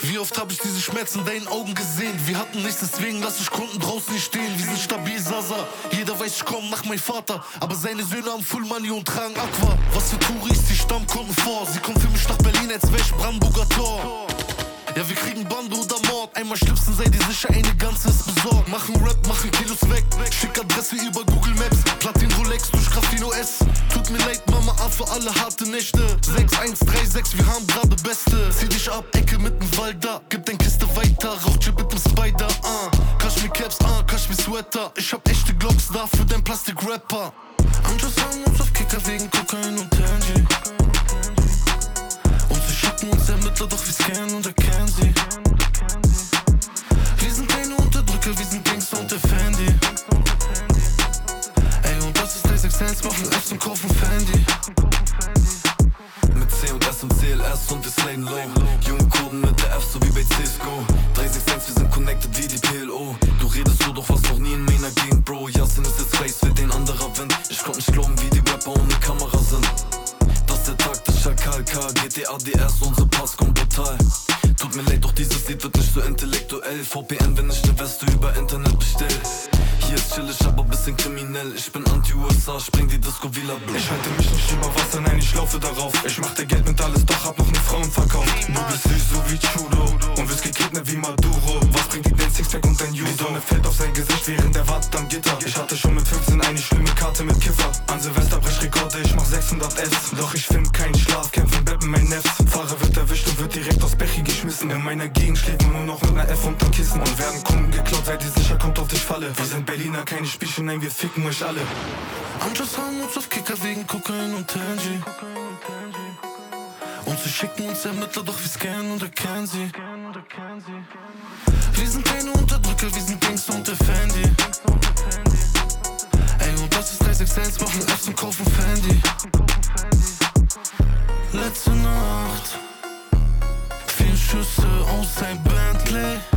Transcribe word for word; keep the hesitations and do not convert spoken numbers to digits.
Wie oft hab ich diese Schmerzen in deinen Augen gesehen? Wir hatten nichts, deswegen lass ich Kunden draußen nicht stehen. Wir sind stabil, Sasa, jeder weiß, ich komm nach meinem Vater. Aber seine Söhne haben Full Money und tragen Aqua. Was für Touris, die Stammkunden vor. Sie kommen für mich nach Berlin, als wär ich Brandenburger Tor. Ja, wir kriegen Bande oder Mord. Einmal schlüpfen, sei dir sicher, eine ganze ist besorgt. Machen Rap, machen Kilos weg. Schick Adresse über Google Maps. Platin Rolex durch Graffino S. Tut mir leid, Mama, A für alle harte Nächte. sechs eins drei sechs, wir haben gerade Beste. Zieh dich ab, Ecke mit dem Walder. Gib dein Kiste weiter, Rauchchip mit dem Spider. Uh. Kaschmir Caps, uh, Kaschmir Sweater. Ich hab echte Glocks da für dein Plastik-Rapper. Anjos haben uns auf Kicker wegen Kokain und Tangy. Und sie schicken uns Ermittler, doch wir scannen und erkennen sie. Wir sind keine Unterdrücker, wir sind Gangster und der Fendi. Ey, und das ist drei sechs eins, machen Apps und kaufen Fendi. Mit C und S und C L S und wir slayen low. Junge Kurden mit der F, so wie bei C S G O. drei sechs eins, wir sind connected wie die P L O. Du redest so, doch was noch nie in meiner Gegend, Bro. Yasin ist jetzt Face, für den anderer Wind. Ich konnt nicht glauben, wie die Rapper ohne Kamera sind. Das ist der Tag des Schakal K, G T A D S, unser Pass kommt brutal. Tut mir leid, doch dieses Lied wird nicht so intellektuell. V P N, wenn ich ne Weste über Internet bestell. Hier ist chillig, aber bisschen kriminell. Ich bin Anti-U S A, spring die Disco wie La Blue. Ich halte mich nicht über Wasser, nein, ich laufe darauf. Ich machte Geld mit alles, doch hab noch ne Frauen verkauft. Du bist süß so wie Chudo und wirst gekidnappt wie Maduro. Was bringt die dein Sixpack und dein Judo? Die Sonne fällt auf sein Gesicht, während er wartet am Gitter. Ich hatte schon mit fünfzehn eine schlimme Karte mit Kiffer. An Silvester brech Rekorde, ich mach sechshundert S. Doch ich find keinen Schlaf, kämpf im Bett mit mein Nefs. Fahrer wird erwischt und wird direkt aus Bechi geschmissen. In meiner Gegend schlägt man nur noch mit ner F unter Kissen. Und werden Kunden geklaut, seid ihr sicher, kommt auf dich Falle. Wir sind Berliner, keine Spielchen, nein, wir ficken euch alle. Anjos haben uns auf Kicker wegen Kokain und Tangy. Und sie schicken uns Ermittler, doch wir scannen und erkennen sie. Wir sind keine Unterdrücker, wir sind Gangster und der Fendi. Ey, und das ist drei sechs eins, machen Apps und kaufen Fendi. Letzte Nacht, vier Schüsse aus ein Bentley.